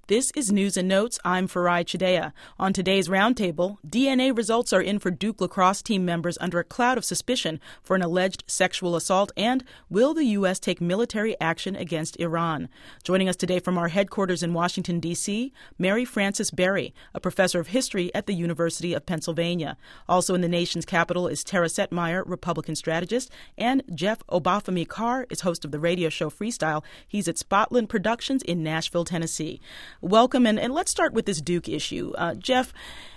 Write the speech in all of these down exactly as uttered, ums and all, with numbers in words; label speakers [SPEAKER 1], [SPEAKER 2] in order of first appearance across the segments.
[SPEAKER 1] This is News and Notes. I'm Farai Chidea. On today's roundtable, D N A results are in for Duke lacrosse team members under a cloud of suspicion for an alleged sexual assault, and will the U S take military action against Iran? Joining us today from our headquarters in Washington, D C, Mary Frances Berry, a professor of history at the University of Pennsylvania. Also in the nation's capital is Tara Setmeyer, Republican strategist, and Jeff Obafemi Carr is host of the radio show Freestyle. He's at Spotland Productions in Nashville, Tennessee. Welcome, and, and let's start with this Duke issue. Uh, Jeff,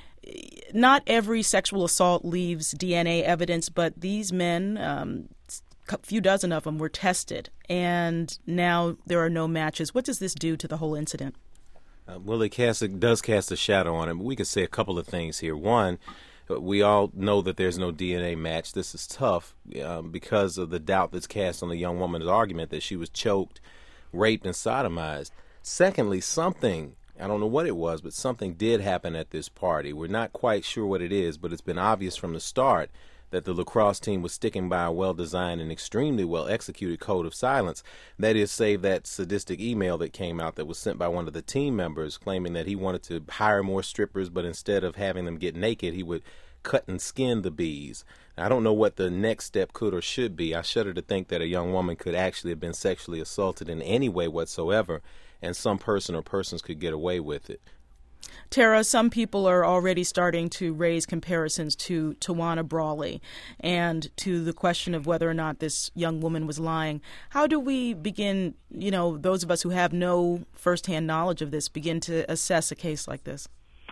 [SPEAKER 1] not every sexual assault leaves D N A evidence, but these men, um, a few dozen of them, were tested, and now there are no matches. What does this do to the whole incident?
[SPEAKER 2] Uh, well, it, casts, it does cast a shadow on it. We could say a couple of things here. One, we all know that there's no D N A match. This is tough um, because of the doubt that's cast on the young woman's argument that she was choked, raped, and sodomized. Secondly, something, I don't know what it was, but something did happen at this party. We're not quite sure what it is, but it's been obvious from the start that the lacrosse team was sticking by a well-designed and extremely well-executed code of silence. That is, save that sadistic email that came out that was sent by one of the team members claiming that he wanted to hire more strippers, but instead of having them get naked, he would cut and skin the bees. I don't know what the next step could or should be. I shudder to think that a young woman could actually have been sexually assaulted in any way whatsoever, and some person or persons could get away with it.
[SPEAKER 1] Tara, some people are already starting to raise comparisons to Tawana Brawley and to the question of whether or not this young woman was lying. How do we begin, you know, those of us who have no firsthand knowledge of this, begin to assess a case like this?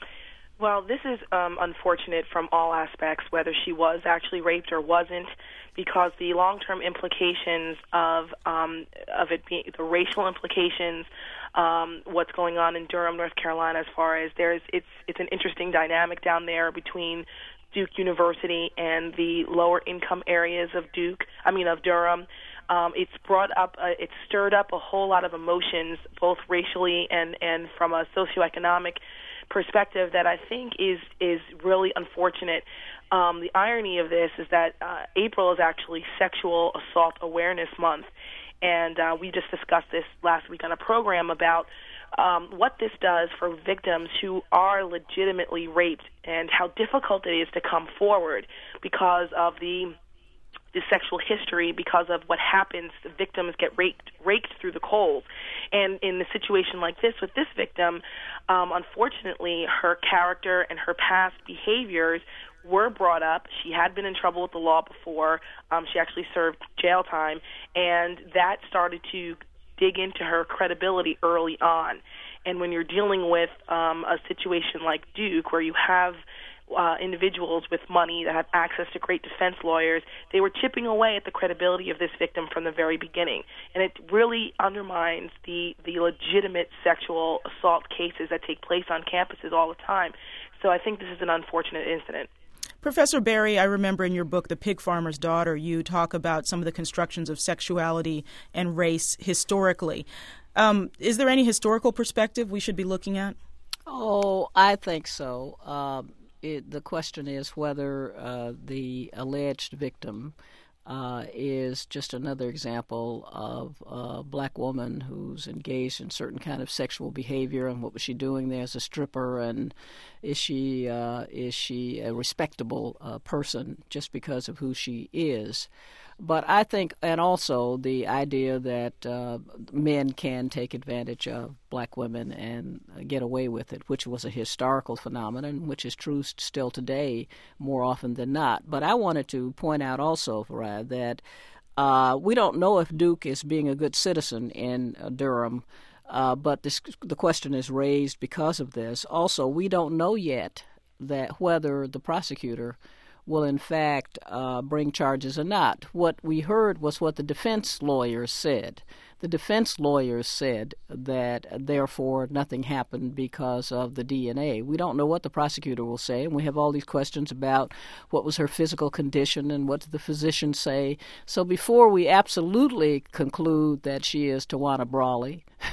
[SPEAKER 3] Well, this is um, unfortunate from all aspects, whether she was actually raped or wasn't, because the long-term implications of um, of it being the racial implications, um, what's going on in Durham, North Carolina, as far as there's it's it's an interesting dynamic down there between Duke University and the lower income areas of Duke. I mean of Durham. Um, it's brought up, uh, it's stirred up a whole lot of emotions, both racially and and from a socioeconomic perspective that I think is is really unfortunate. Um, the irony of this is that uh, April is actually Sexual Assault Awareness Month, and uh, we just discussed this last week on a program about um, what this does for victims who are legitimately raped and how difficult it is to come forward because of the the sexual history, because of what happens. The victims get raked, raked through the coals. And in a situation like this, with this victim, um, unfortunately, her character and her past behaviors were brought up. She had been in trouble with the law before. Um, she actually served jail time, and that started to dig into her credibility early on. And when you're dealing with um, a situation like Duke, where you have Uh, individuals with money that have access to great defense lawyers, they were chipping away at the credibility of this victim from the very beginning. And it really undermines the, the legitimate sexual assault cases that take place on campuses all the time. So I think this is an unfortunate incident.
[SPEAKER 1] Professor Berry, I remember in your book, The Pig Farmer's Daughter, you talk about some of the constructions of sexuality and race historically. Um, is there any historical perspective we should be looking at?
[SPEAKER 4] Oh, I think so. Um, It, the question is whether uh, the alleged victim uh, is just another example of a black woman who's engaged in certain kind of sexual behavior, and what was she doing there as a stripper, and is she uh, is she a respectable uh, person just because of who she is? But I think, and also the idea that uh, men can take advantage of black women and get away with it, which was a historical phenomenon, which is true still today more often than not. But I wanted to point out also, Farad, that uh, we don't know if Duke is being a good citizen in uh, Durham, uh, but this, the question is raised because of this. Also, we don't know yet that whether the prosecutor will in fact uh, bring charges or not. What we heard was what the defense lawyers said. The defense lawyers said that, therefore, nothing happened because of the D N A. We don't know what the prosecutor will say, and we have all these questions about what was her physical condition and what did the physician say. So before we absolutely conclude that she is Tawana Brawley,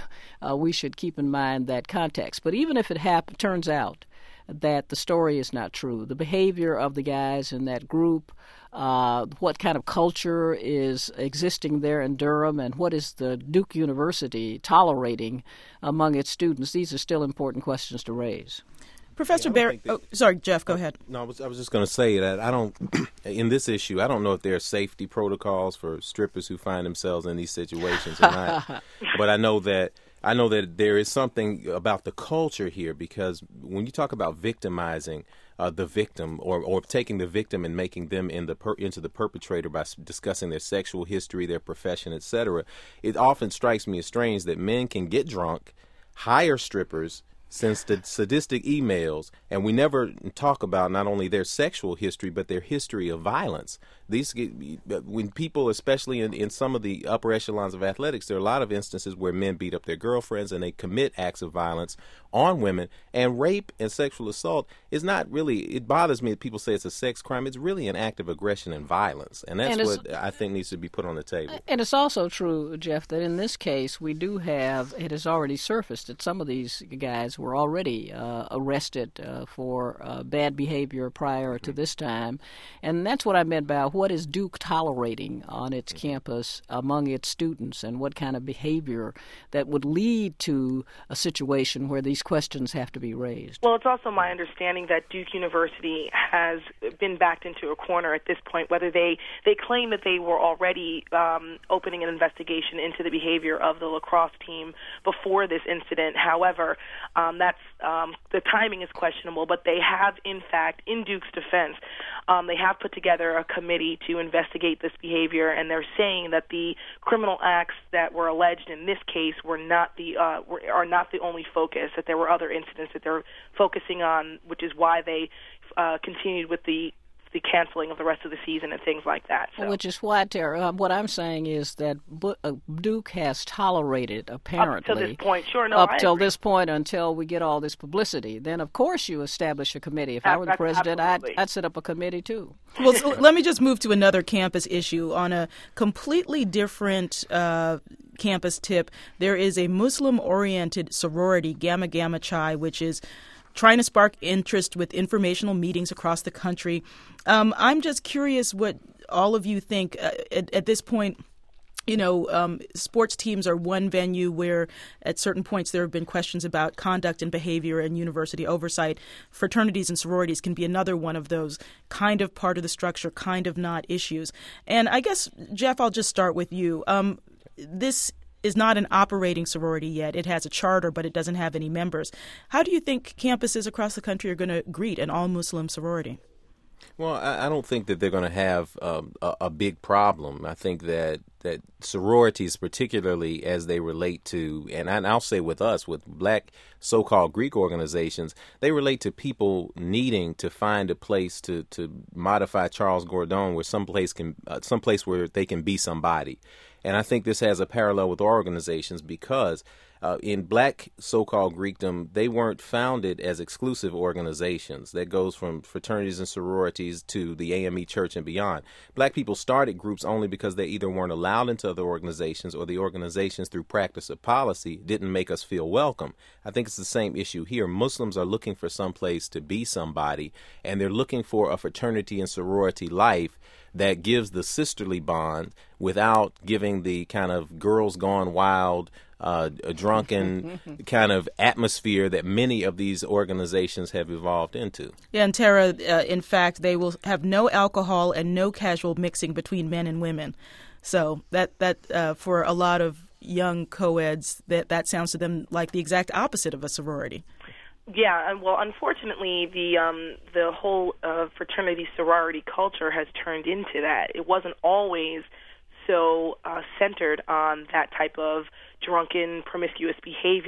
[SPEAKER 4] uh, we should keep in mind that context. But even if it hap- turns out that the story is not true, the behavior of the guys in that group, uh, what kind of culture is existing there in Durham, and what is the Duke University tolerating among its students, these are still important questions to raise.
[SPEAKER 1] Professor
[SPEAKER 2] Yeah,
[SPEAKER 1] Barrett, oh, sorry, Jeff, go ahead.
[SPEAKER 2] No, I was, I was just going to say that I don't, in this issue, I don't know if there are safety protocols for strippers who find themselves in these situations or not. But I know that I know that there is something about the culture here, because when you talk about victimizing uh, the victim, or, or taking the victim and making them in the per, into the perpetrator by s- discussing their sexual history, their profession, et cetera, it often strikes me as strange that men can get drunk, hire strippers, send st- sadistic emails, and we never talk about not only their sexual history but their history of violence. These, when people, especially in, in some of the upper echelons of athletics, there are a lot of instances where men beat up their girlfriends and they commit acts of violence on women. And rape and sexual assault is not really, it bothers me that people say it's a sex crime. It's really an act of aggression and violence. And that's
[SPEAKER 4] and
[SPEAKER 2] what I think needs to be put on the table.
[SPEAKER 4] And it's also true, Jeff, that in this case we do have, it has already surfaced that some of these guys were already uh, arrested uh, for uh, bad behavior prior to this time. And that's what I meant by what is Duke tolerating on its campus among its students, and what kind of behavior that would lead to a situation where these questions have to be raised.
[SPEAKER 3] Well, it's also my understanding that Duke University has been backed into a corner at this point, whether they, they claim that they were already um, opening an investigation into the behavior of the lacrosse team before this incident. However, um, that's um, the timing is questionable, but they have, in fact, in Duke's defense, um, they have put together a committee to investigate this behavior, and they're saying that the criminal acts that were alleged in this case were not the uh, were, are not the only focus, that there were other incidents that they're focusing on, which is why they uh, continued with the the canceling of the rest of the season and things like that. So.
[SPEAKER 4] Which is why, Tara, uh, what I'm saying is that Bu- uh, Duke has tolerated, apparently,
[SPEAKER 3] up to this point, sure, no,
[SPEAKER 4] up
[SPEAKER 3] I
[SPEAKER 4] till
[SPEAKER 3] agree.
[SPEAKER 4] this point, until we get all this publicity. Then, of course, you establish a committee. If I were the president, I'd, I'd set up a committee too.
[SPEAKER 1] Well, so let me just move to another campus issue on a completely different uh, campus tip. There is a Muslim-oriented sorority, Gamma Gamma Chi, which is trying to spark interest with informational meetings across the country. Um, I'm just curious what all of you think uh, at, at this point. You know, um, sports teams are one venue where at certain points there have been questions about conduct and behavior and university oversight. Fraternities and sororities can be another one of those kind of part of the structure, kind of not issues. And I guess, Jeff, I'll just start with you. Um, this is not an operating sorority yet. It has a charter, but it doesn't have any members. How do you think campuses across the country are going to greet an all-Muslim sorority?
[SPEAKER 2] Well, I, I don't think that they're going to have um, a, a big problem. I think that, that sororities, particularly as they relate to, and, I, and I'll say with us, with black so-called Greek organizations, they relate to people needing to find a place to, to modify Charles Gordon, where someplace can, uh, someplace where they can be somebody. And I think this has a parallel with our organizations, because uh, in black so-called Greekdom, they weren't founded as exclusive organizations. That goes from fraternities and sororities to the A M E Church and beyond. Black people started groups only because they either weren't allowed into other organizations, or the organizations, through practice of policy, didn't make us feel welcome. I think it's the same issue here. Muslims are looking for some place to be somebody, and they're looking for a fraternity and sorority life that gives the sisterly bond without giving the kind of girls gone wild, uh, drunken kind of atmosphere that many of these organizations have evolved into.
[SPEAKER 1] Yeah, and Tara, uh, in fact, they will have no alcohol and no casual mixing between men and women. So that that uh, for a lot of young co-eds, that, that sounds to them like the exact opposite of a sorority.
[SPEAKER 3] Yeah, and well, unfortunately, the um, the whole uh, fraternity sorority culture has turned into that. It wasn't always so uh, centered on that type of drunken, promiscuous behavior.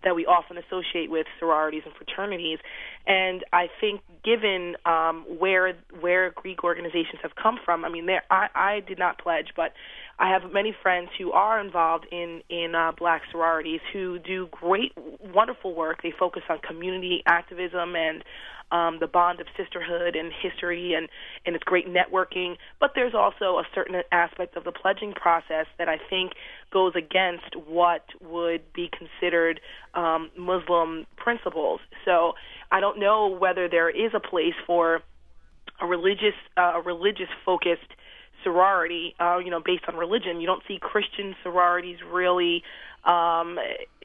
[SPEAKER 3] that we often associate with sororities and fraternities. And I think given um, where where Greek organizations have come from, I mean, there I, I did not pledge, but I have many friends who are involved in, in uh, black sororities who do great, wonderful work. They focus on community activism and um, the bond of sisterhood and history, and, and it's great networking. But there's also a certain aspect of the pledging process that I think goes against what would be considered um, Muslim principles. So I don't know whether there is a place for a religious, uh, a religious-focused sorority, uh, you know, based on religion. You don't see Christian sororities really. Um,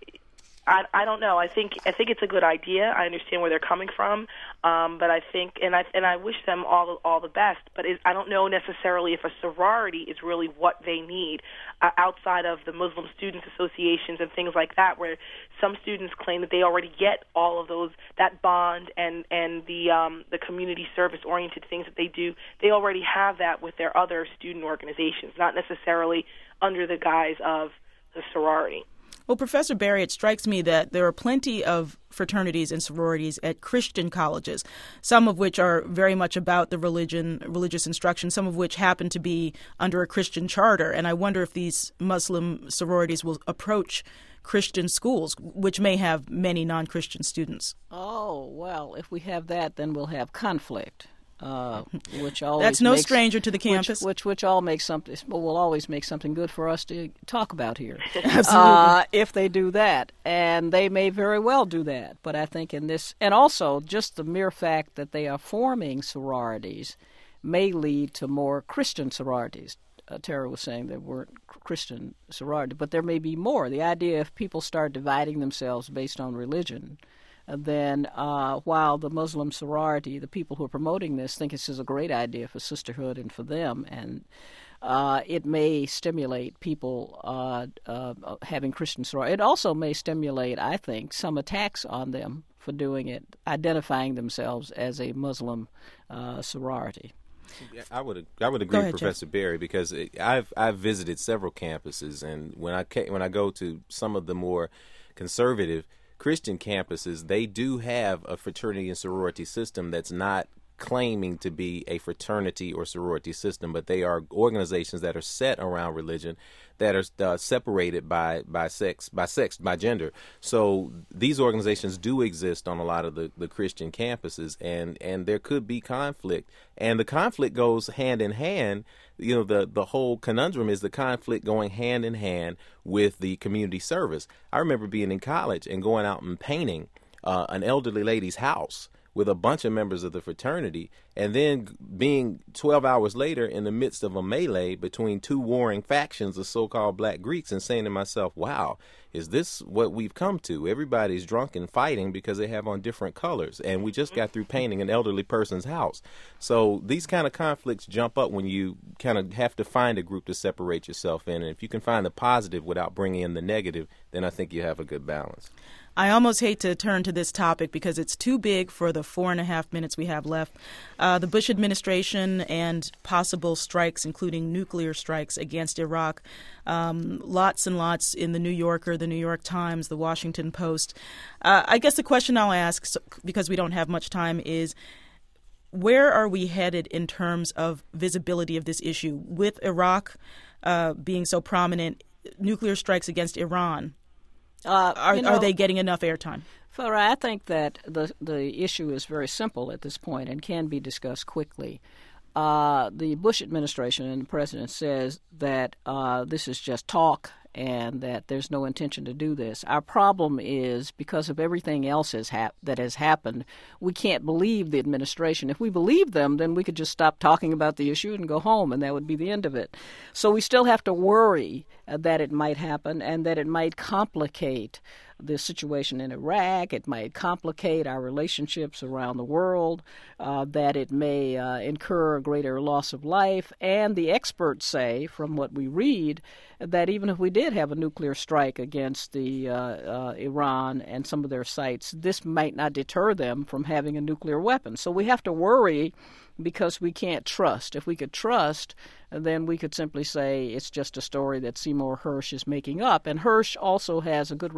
[SPEAKER 3] I, I don't know. I think I think it's a good idea. I understand where they're coming from, um, but I think and I and I wish them all all the best. But it, I don't know necessarily if a sorority is really what they need uh, outside of the Muslim Students Associations and things like that, where some students claim that they already get all of those that bond and and the um, the community service oriented things that they do. They already have that with their other student organizations, not necessarily under the guise of the sorority.
[SPEAKER 1] Well, Professor Berry, it strikes me that there are plenty of fraternities and sororities at Christian colleges, some of which are very much about the religion, religious instruction, some of which happen to be under a Christian charter. And I wonder if these Muslim sororities will approach Christian schools, which may have many non-Christian students.
[SPEAKER 4] Oh, well, if we have that, then we'll have conflict. Uh, which always
[SPEAKER 1] That's no
[SPEAKER 4] makes,
[SPEAKER 1] stranger to the campus.
[SPEAKER 4] Which, which, which all makes something. Will always make something good for us to talk about here.
[SPEAKER 1] Absolutely.
[SPEAKER 4] Uh, if they do that, and they may very well do that. But I think in this, and also just the mere fact that they are forming sororities, may lead to more Christian sororities. Uh, Tara was saying there weren't Christian sororities, but there may be more. The idea if people start dividing themselves based on religion, then uh, while the Muslim sorority, the people who are promoting this, think this is a great idea for sisterhood and for them, and uh, it may stimulate people uh, uh, having Christian sorority. It also may stimulate, I think, some attacks on them for doing it, identifying themselves as a Muslim uh, sorority.
[SPEAKER 2] I would I would agree
[SPEAKER 1] ahead,
[SPEAKER 2] with Professor
[SPEAKER 1] Jeff.
[SPEAKER 2] Berry, because I've I've visited several campuses, and when I when I go to some of the more conservative Christian campuses, they do have a fraternity and sorority system that's not claiming to be a fraternity or sorority system, but they are organizations that are set around religion, that are uh, separated by by sex, by sex, by gender. So these organizations do exist on a lot of the, the Christian campuses, and, and there could be conflict. And the conflict goes hand in hand. You know, the, the whole conundrum is the conflict going hand in hand with the community service. I remember being in college and going out and painting uh, an elderly lady's house with a bunch of members of the fraternity, and then being twelve hours later in the midst of a melee between two warring factions of so-called black Greeks, and saying to myself, wow, is this what we've come to? Everybody's drunk and fighting because they have on different colors, and we just got through painting an elderly person's house. So these kind of conflicts jump up when you kind of have to find a group to separate yourself in, and if you can find the positive without bringing in the negative, then I think you have a good balance.
[SPEAKER 1] I almost hate to turn to this topic because it's too big for the four and a half minutes we have left. Uh, the Bush administration and possible strikes, including nuclear strikes against Iraq. Um, lots and lots in the New Yorker, the New York Times, the Washington Post. Uh, I guess the question I'll ask, because we don't have much time, is where are we headed in terms of visibility of this issue? With Iraq uh, being so prominent, nuclear strikes against Iran. Uh, are, you know, are they getting enough airtime?
[SPEAKER 4] Farah, I think that the the issue is very simple at this point and can be discussed quickly. Uh, the Bush administration and the president says that uh, this is just talk and that there's no intention to do this. Our problem is because of everything else has hap- that has happened, we can't believe the administration. If we believed them, then we could just stop talking about the issue and go home, and that would be the end of it. So we still have to worry uh, that it might happen and that it might complicate the situation in Iraq. It might complicate our relationships around the world, uh, that it may uh, incur a greater loss of life. And the experts say, from what we read, that even if we did have a nuclear strike against the uh, uh, Iran and some of their sites, this might not deter them from having a nuclear weapon. So we have to worry because we can't trust. If we could trust, then we could simply say it's just a story that Seymour Hersh is making up. And Hersh also has a good reputation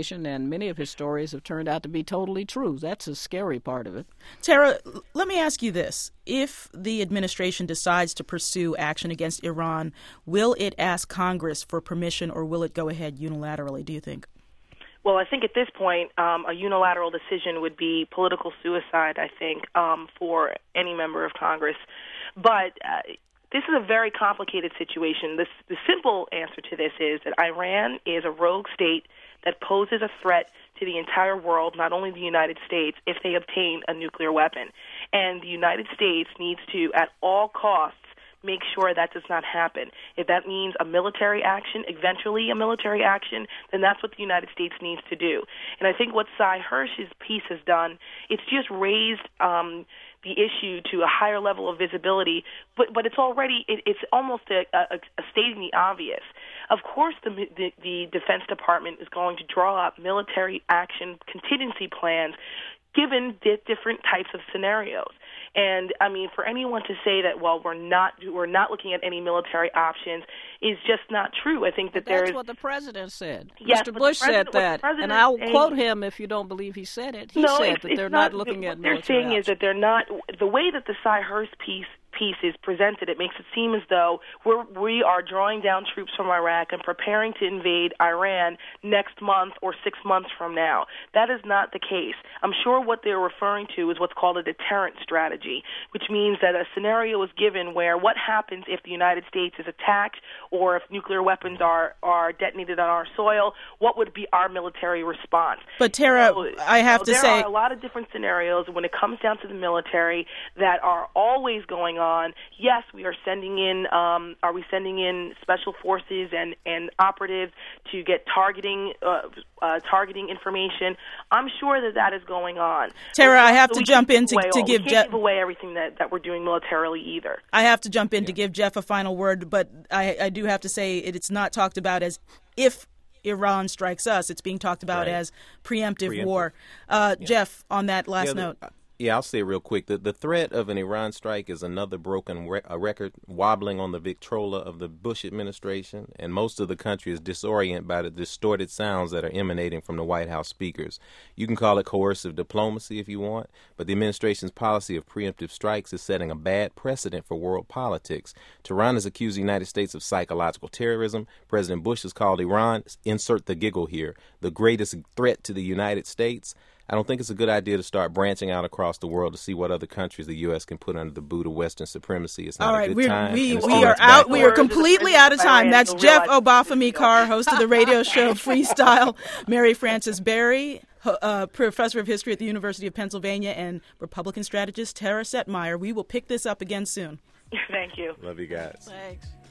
[SPEAKER 4] administration, and many of his stories have turned out to be totally true. That's the scary part of it.
[SPEAKER 1] Tara, let me ask you this. If the administration decides to pursue action against Iran, will it ask Congress for permission, or will it go ahead unilaterally, do you think?
[SPEAKER 3] Well, I think at this point, um, a unilateral decision would be political suicide, I think, um, for any member of Congress. But uh, this is a very complicated situation. This, the simple answer to this is that Iran is a rogue state that poses a threat to the entire world, not only the United States, if they obtain a nuclear weapon. And the United States needs to, at all costs, make sure that does not happen. If that means a military action, eventually a military action, then that's what the United States needs to do. And I think what Sy Hersh's piece has done, it's just raised um, the issue to a higher level of visibility, but but it's already, it, it's almost a, a, a stating the obvious. Of course, the, the, the Defense Department is going to draw up military action contingency plans given the different types of scenarios. And I mean, for anyone to say that, well, we're not we're not looking at any military options is just not true. I think that
[SPEAKER 4] but that's
[SPEAKER 3] there's
[SPEAKER 4] what the president said.
[SPEAKER 3] Yes,
[SPEAKER 4] Mister Bush said that, and I'll
[SPEAKER 3] saying,
[SPEAKER 4] quote him if you don't believe he said it. He
[SPEAKER 3] no,
[SPEAKER 4] said
[SPEAKER 3] it's,
[SPEAKER 4] that
[SPEAKER 3] it's
[SPEAKER 4] they're
[SPEAKER 3] not,
[SPEAKER 4] not looking
[SPEAKER 3] what
[SPEAKER 4] at
[SPEAKER 3] they're
[SPEAKER 4] military
[SPEAKER 3] saying
[SPEAKER 4] options.
[SPEAKER 3] is that they're not. The way that the Sy Hersh piece piece is presented, it makes it seem as though we're, we are drawing down troops from Iraq and preparing to invade Iran next month or six months from now. That is not the case. I'm sure what they're referring to is what's called a deterrent strategy, which means that a scenario is given where what happens if the United States is attacked or if nuclear weapons are, are detonated on our soil, what would be our military response?
[SPEAKER 1] But Tara,
[SPEAKER 3] so,
[SPEAKER 1] I have
[SPEAKER 3] so
[SPEAKER 1] to
[SPEAKER 3] there
[SPEAKER 1] say...
[SPEAKER 3] There are a lot of different scenarios when it comes down to the military that are always going on. Yes, we are sending in, um, are we sending in special forces and, and operatives to get targeting uh, uh, targeting information? I'm sure that that is going on.
[SPEAKER 1] Tara, I have
[SPEAKER 3] so
[SPEAKER 1] to jump in to, to
[SPEAKER 3] all,
[SPEAKER 1] give
[SPEAKER 3] we can't
[SPEAKER 1] Jeff...
[SPEAKER 3] give away everything that, that we're doing militarily either.
[SPEAKER 1] I have to jump in yeah. to give Jeff a final word, but I, I do have to say it, it's not talked about as if Iran strikes us. It's being talked about right. as preemptive, preemptive. war. Uh, yeah. Jeff, on that last
[SPEAKER 2] yeah, the,
[SPEAKER 1] note.
[SPEAKER 2] Yeah, I'll say it real quick. The, the threat of an Iran strike is another broken re- a record wobbling on the Victrola of the Bush administration, and most of the country is disoriented by the distorted sounds that are emanating from the White House speakers. You can call it coercive diplomacy if you want, but the administration's policy of preemptive strikes is setting a bad precedent for world politics. Tehran has accused the United States of psychological terrorism. President Bush has called Iran, insert the giggle here, the greatest threat to the United States. I don't think it's a good idea to start branching out across the world to see what other countries the U S can put under the boot of Western supremacy. It's not
[SPEAKER 1] All right,
[SPEAKER 2] a good
[SPEAKER 1] we're,
[SPEAKER 2] time.
[SPEAKER 1] we we are out. We are completely out of time. That's Jeff Obafemi Carr, host of the radio show Freestyle. Mary Frances Berry, uh, professor of history at the University of Pennsylvania, and Republican strategist Tara Setmeyer. We will pick this up again soon.
[SPEAKER 3] Thank you.
[SPEAKER 2] Love you guys.
[SPEAKER 4] Thanks.